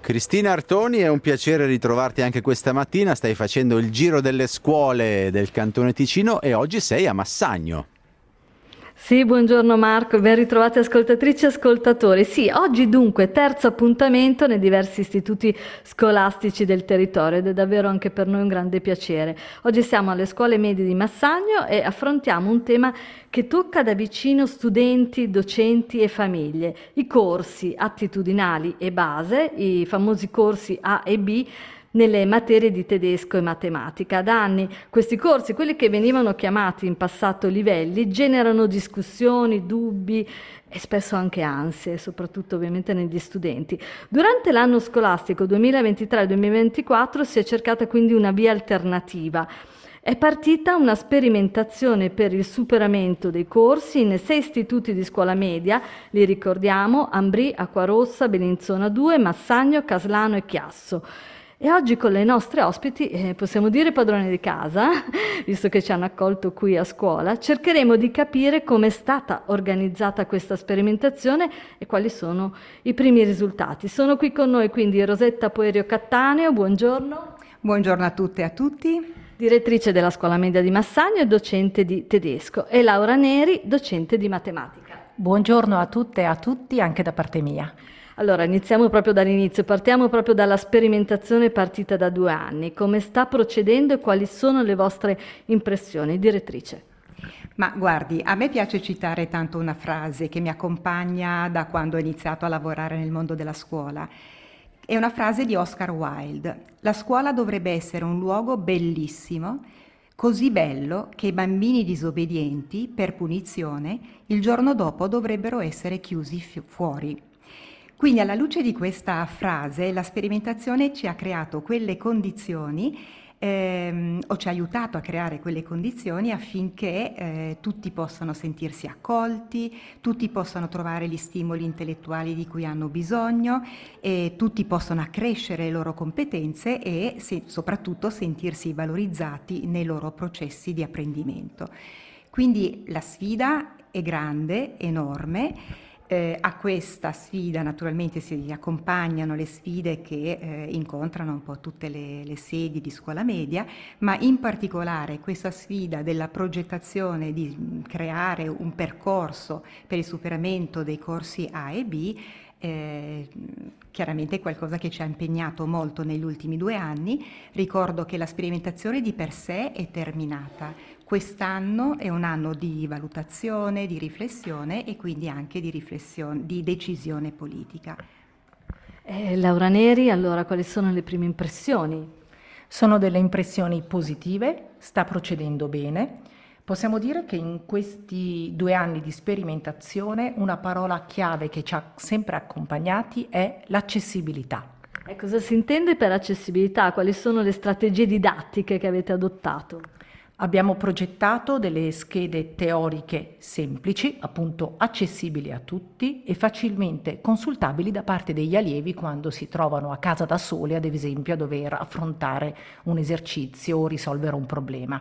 Cristina Artoni, è un piacere ritrovarti anche questa mattina. Stai facendo il giro delle scuole del Cantone Ticino e oggi sei a Massagno. Sì, buongiorno Marco, ben ritrovati ascoltatrici e ascoltatori. Sì, oggi dunque terzo appuntamento nei diversi istituti scolastici del territorio ed è davvero anche per noi un grande piacere. Oggi siamo alle scuole medie di Massagno e affrontiamo un tema che tocca da vicino studenti, docenti e famiglie. I corsi attitudinali e base, i famosi corsi A e B, nelle materie di tedesco e matematica. Da anni questi corsi, quelli che venivano chiamati in passato livelli, generano discussioni, dubbi e spesso anche ansie, soprattutto ovviamente negli studenti. Durante l'anno scolastico 2023-2024 si è cercata quindi una via alternativa. È partita una sperimentazione per il superamento dei corsi in 6 istituti di scuola media, li ricordiamo: Ambrì, Acquarossa, Bellinzona 2, Massagno, Caslano e Chiasso. E oggi con le nostre ospiti, possiamo dire padrone di casa, visto che ci hanno accolto qui a scuola, cercheremo di capire come è stata organizzata questa sperimentazione e quali sono i primi risultati. Sono qui con noi quindi Rosetta Poerio Cattaneo, buongiorno. Buongiorno a tutte e a tutti. Direttrice della scuola media di Massagno e docente di tedesco, e Laura Neri, docente di matematica. Buongiorno a tutte e a tutti anche da parte mia. Allora, iniziamo proprio dall'inizio, partiamo proprio dalla sperimentazione partita da 2 anni. Come sta procedendo e quali sono le vostre impressioni? Direttrice. Ma guardi, a me piace citare tanto una frase che mi accompagna da quando ho iniziato a lavorare nel mondo della scuola. È una frase di Oscar Wilde. La scuola dovrebbe essere un luogo bellissimo, così bello che i bambini disobbedienti, per punizione, il giorno dopo dovrebbero essere chiusi fuori. Quindi alla luce di questa frase la sperimentazione ci ha creato quelle condizioni o ci ha aiutato a creare quelle condizioni affinché tutti possano sentirsi accolti, tutti possano trovare gli stimoli intellettuali di cui hanno bisogno, e tutti possano accrescere le loro competenze e soprattutto sentirsi valorizzati nei loro processi di apprendimento. Quindi la sfida è grande, enorme. A questa sfida naturalmente si accompagnano le sfide che incontrano un po' tutte le sedi di scuola media, ma in particolare questa sfida della progettazione di creare un percorso per il superamento dei corsi A e B chiaramente è qualcosa che ci ha impegnato molto negli ultimi 2 anni. Ricordo che la sperimentazione di per sé è terminata. Quest'anno è un anno di valutazione, di riflessione e quindi anche di decisione politica. Laura Neri, allora quali sono le prime impressioni? Sono delle impressioni positive, sta procedendo bene. Possiamo dire che in questi 2 anni di sperimentazione una parola chiave che ci ha sempre accompagnati è l'accessibilità. E cosa si intende per accessibilità? Quali sono le strategie didattiche che avete adottato? Abbiamo progettato delle schede teoriche semplici, appunto accessibili a tutti e facilmente consultabili da parte degli allievi quando si trovano a casa da soli, ad esempio, a dover affrontare un esercizio o risolvere un problema.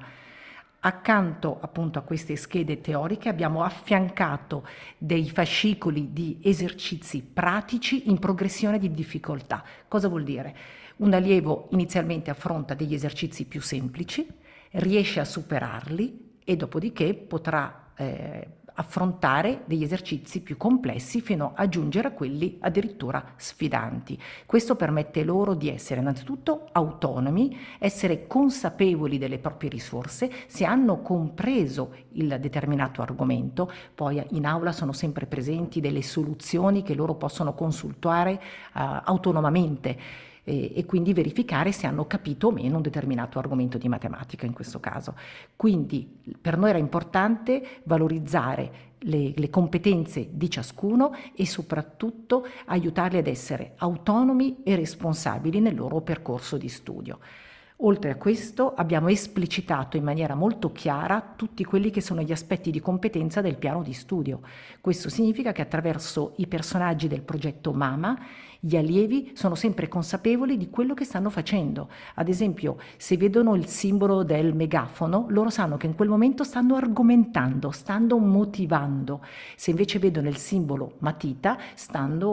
Accanto appunto a queste schede teoriche abbiamo affiancato dei fascicoli di esercizi pratici in progressione di difficoltà. Cosa vuol dire? Un allievo inizialmente affronta degli esercizi più semplici, riesce a superarli e dopodiché potrà affrontare degli esercizi più complessi fino a giungere a quelli addirittura sfidanti. Questo permette loro di essere innanzitutto autonomi, essere consapevoli delle proprie risorse, se hanno compreso il determinato argomento, poi in aula sono sempre presenti delle soluzioni che loro possono consultare autonomamente. E quindi verificare se hanno capito o meno un determinato argomento di matematica in questo caso. Quindi per noi era importante valorizzare le competenze di ciascuno e soprattutto aiutarli ad essere autonomi e responsabili nel loro percorso di studio. Oltre a questo abbiamo esplicitato in maniera molto chiara tutti quelli che sono gli aspetti di competenza del piano di studio. Questo significa che attraverso i personaggi del progetto MAMA gli allievi sono sempre consapevoli di quello che stanno facendo. Ad esempio, se vedono il simbolo del megafono, loro sanno che in quel momento stanno argomentando, stanno motivando. Se invece vedono il simbolo matita, stanno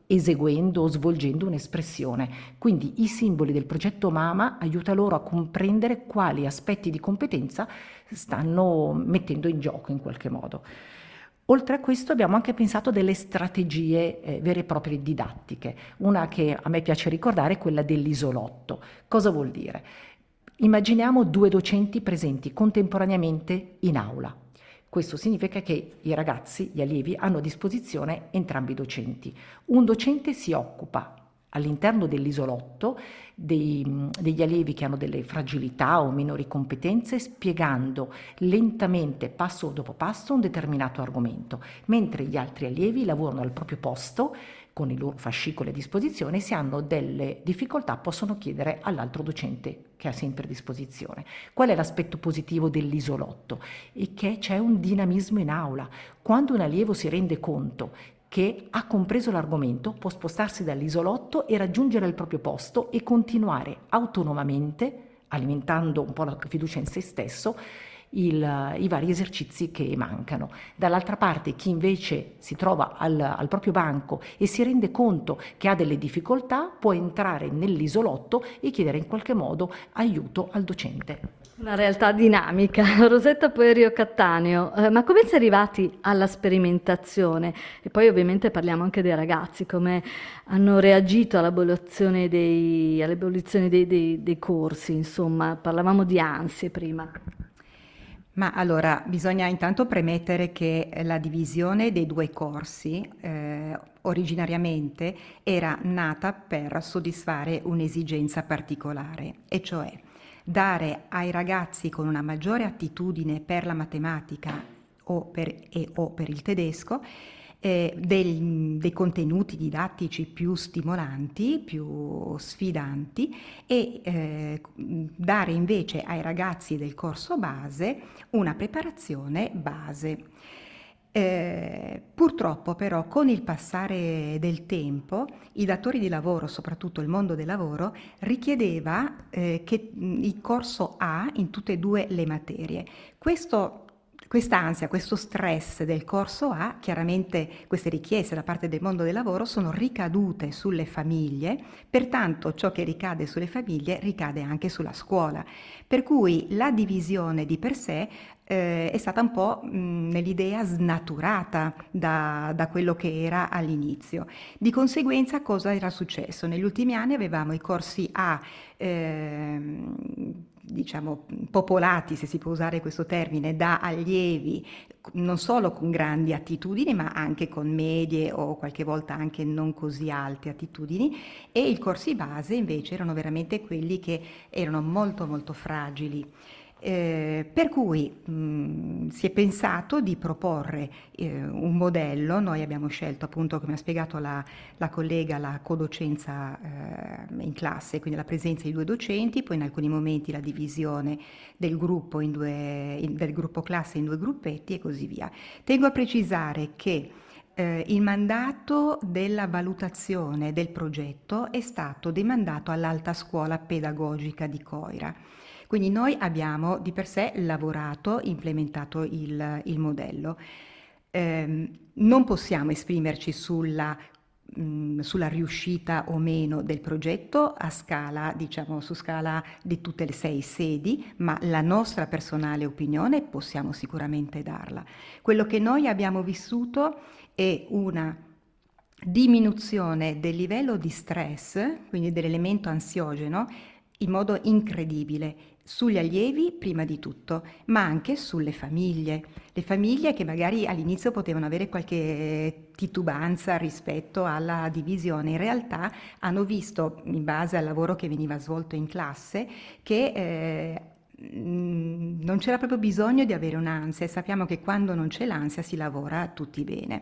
eseguendo o svolgendo un'espressione. Quindi i simboli del progetto Mama aiuta loro a comprendere quali aspetti di competenza stanno mettendo in gioco in qualche modo. Oltre a questo abbiamo anche pensato delle strategie vere e proprie didattiche. Una che a me piace ricordare è quella dell'isolotto. Cosa vuol dire? Immaginiamo 2 docenti presenti contemporaneamente in aula. Questo significa che i ragazzi, gli allievi, hanno a disposizione entrambi i docenti. Un docente si occupa all'interno dell'isolotto degli allievi che hanno delle fragilità o minori competenze, spiegando lentamente, passo dopo passo, un determinato argomento, mentre gli altri allievi lavorano al proprio posto con i loro fascicoli a disposizione. Se hanno delle difficoltà possono chiedere all'altro docente che ha sempre a disposizione. Qual è l'aspetto positivo dell'isolotto? È che c'è un dinamismo in aula. Quando un allievo si rende conto che ha compreso l'argomento, può spostarsi dall'isolotto e raggiungere il proprio posto e continuare autonomamente, alimentando un po' la fiducia in se stesso, i vari esercizi che mancano. Dall'altra parte, chi invece si trova al proprio banco e si rende conto che ha delle difficoltà, può entrare nell'isolotto e chiedere in qualche modo aiuto al docente. Una realtà dinamica. Rosetta Poerio Cattaneo, ma come si è arrivati alla sperimentazione? E poi ovviamente parliamo anche dei ragazzi, come hanno reagito all'abolizione dei corsi, insomma, parlavamo di ansie prima. Ma allora, bisogna intanto premettere che la divisione dei 2 corsi originariamente era nata per soddisfare un'esigenza particolare, e cioè dare ai ragazzi con una maggiore attitudine per la matematica o per il tedesco dei contenuti didattici più stimolanti, più sfidanti, e dare invece ai ragazzi del corso base una preparazione base. Purtroppo però con il passare del tempo i datori di lavoro, soprattutto il mondo del lavoro, richiedeva che il corso A in tutte e 2 le materie. Questa ansia, questo stress del corso A, chiaramente queste richieste da parte del mondo del lavoro sono ricadute sulle famiglie, pertanto ciò che ricade sulle famiglie ricade anche sulla scuola. Per cui la divisione di per sé è stata un po' nell'idea snaturata da quello che era all'inizio. Di conseguenza cosa era successo? Negli ultimi anni avevamo i corsi A diciamo popolati, se si può usare questo termine, da allievi non solo con grandi attitudini ma anche con medie o qualche volta anche non così alte attitudini, e i corsi base invece erano veramente quelli che erano molto molto fragili. Per cui si è pensato di proporre un modello. Noi abbiamo scelto, appunto, come ha spiegato la collega, la codocenza in classe, quindi la presenza di 2 docenti, poi in alcuni momenti la divisione del gruppo del gruppo classe in 2 gruppetti e così via. Tengo a precisare che il mandato della valutazione del progetto è stato demandato all'Alta Scuola Pedagogica di Coira. Quindi noi abbiamo di per sé lavorato, implementato il modello. Non possiamo esprimerci sulla riuscita o meno del progetto a scala, diciamo su scala di tutte le 6 sedi, ma la nostra personale opinione possiamo sicuramente darla. Quello che noi abbiamo vissuto è una diminuzione del livello di stress, quindi dell'elemento ansiogeno, in modo incredibile, sugli allievi prima di tutto, ma anche sulle famiglie. Le famiglie che magari all'inizio potevano avere qualche titubanza rispetto alla divisione, in realtà hanno visto, in base al lavoro che veniva svolto in classe, che non c'era proprio bisogno di avere un'ansia, e sappiamo che quando non c'è l'ansia si lavora tutti bene.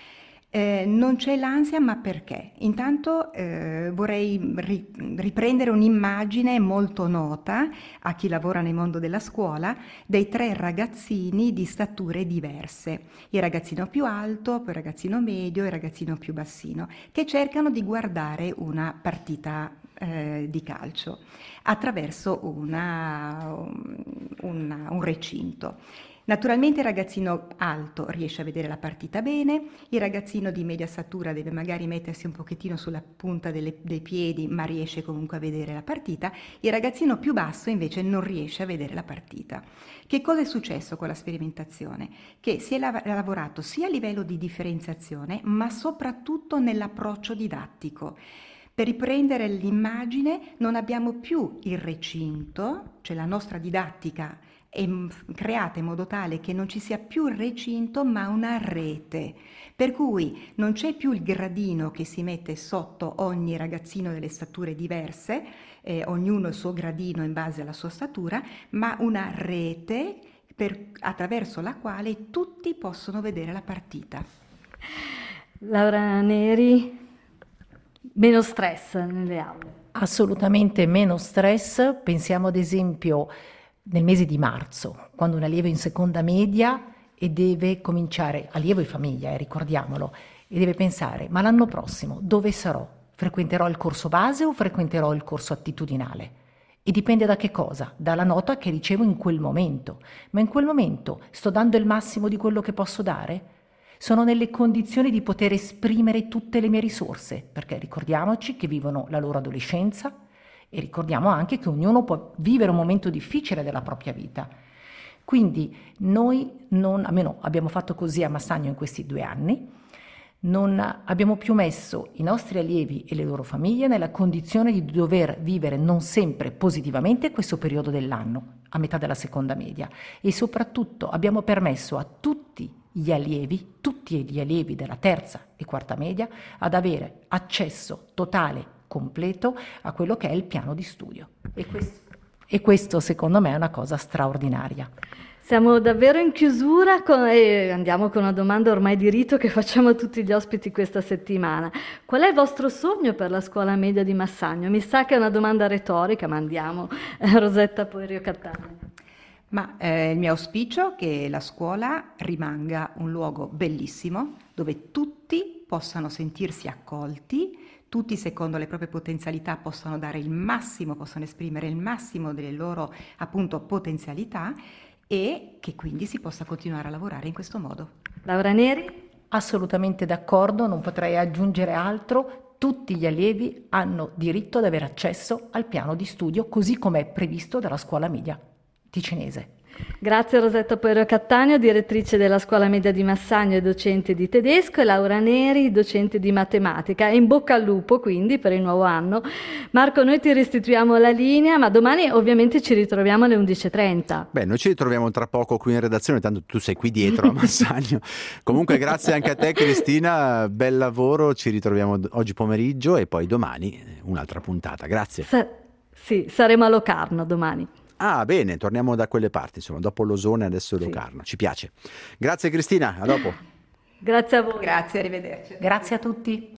Non c'è l'ansia, ma perché? Intanto vorrei riprendere un'immagine molto nota a chi lavora nel mondo della scuola dei 3 ragazzini di stature diverse, il ragazzino più alto, poi il ragazzino medio e il ragazzino più bassino, che cercano di guardare una partita di calcio attraverso un recinto. Naturalmente il ragazzino alto riesce a vedere la partita bene, il ragazzino di media statura deve magari mettersi un pochettino sulla punta dei piedi, ma riesce comunque a vedere la partita, il ragazzino più basso invece non riesce a vedere la partita. Che cosa è successo con la sperimentazione? Che si è lavorato sia a livello di differenziazione, ma soprattutto nell'approccio didattico. Per riprendere l'immagine non abbiamo più il recinto, cioè la nostra didattica è creata in modo tale che non ci sia più il recinto ma una rete, per cui non c'è più il gradino che si mette sotto ogni ragazzino delle stature diverse, ognuno il suo gradino in base alla sua statura, ma una rete attraverso la quale tutti possono vedere la partita. Laura Neri, meno stress nelle aule. Assolutamente meno stress. Pensiamo ad esempio nel mese di marzo, quando un allievo è in seconda media e deve cominciare, allievo e famiglia, ricordiamolo, e deve pensare, ma l'anno prossimo dove sarò? Frequenterò il corso base o frequenterò il corso attitudinale? E dipende da che cosa? Dalla nota che ricevo in quel momento. Ma in quel momento sto dando il massimo di quello che posso dare? Sono nelle condizioni di poter esprimere tutte le mie risorse, perché ricordiamoci che vivono la loro adolescenza e ricordiamo anche che ognuno può vivere un momento difficile della propria vita. Quindi noi almeno abbiamo fatto così a Massagno in questi 2 anni, non abbiamo più messo i nostri allievi e le loro famiglie nella condizione di dover vivere non sempre positivamente questo periodo dell'anno, a metà della seconda media, e soprattutto abbiamo permesso a tutti gli allievi della terza e quarta media ad avere accesso totale, completo a quello che è il piano di studio. E questo secondo me è una cosa straordinaria. Siamo davvero in chiusura e andiamo con una domanda ormai di rito che facciamo a tutti gli ospiti questa settimana. Qual è il vostro sogno per la scuola media di Massagno? Mi sa che è una domanda retorica, ma andiamo. Rosetta Poerio Cattaneo. Ma il mio auspicio è che la scuola rimanga un luogo bellissimo dove tutti possano sentirsi accolti, tutti secondo le proprie potenzialità possano dare il massimo, possano esprimere il massimo delle loro appunto potenzialità e che quindi si possa continuare a lavorare in questo modo. Laura Neri? Assolutamente d'accordo, non potrei aggiungere altro. Tutti gli allievi hanno diritto ad avere accesso al piano di studio così come è previsto dalla scuola media ticinese. Grazie a Rosetta Poerio Cattaneo, direttrice della scuola media di Massagno e docente di tedesco, e Laura Neri, docente di matematica. In bocca al lupo quindi per il nuovo anno. Marco, noi ti restituiamo la linea, ma domani ovviamente ci ritroviamo alle 11:30. Beh, noi ci ritroviamo tra poco qui in redazione, tanto tu sei qui dietro a Massagno. Comunque grazie anche a te Cristina, bel lavoro, ci ritroviamo oggi pomeriggio e poi domani un'altra puntata. Grazie. Sì, saremo a Locarno domani. Ah, bene, torniamo da quelle parti, insomma, dopo Losone adesso Locarno, ci piace. Grazie Cristina, a dopo. Grazie a voi. Grazie, arrivederci. Grazie a tutti.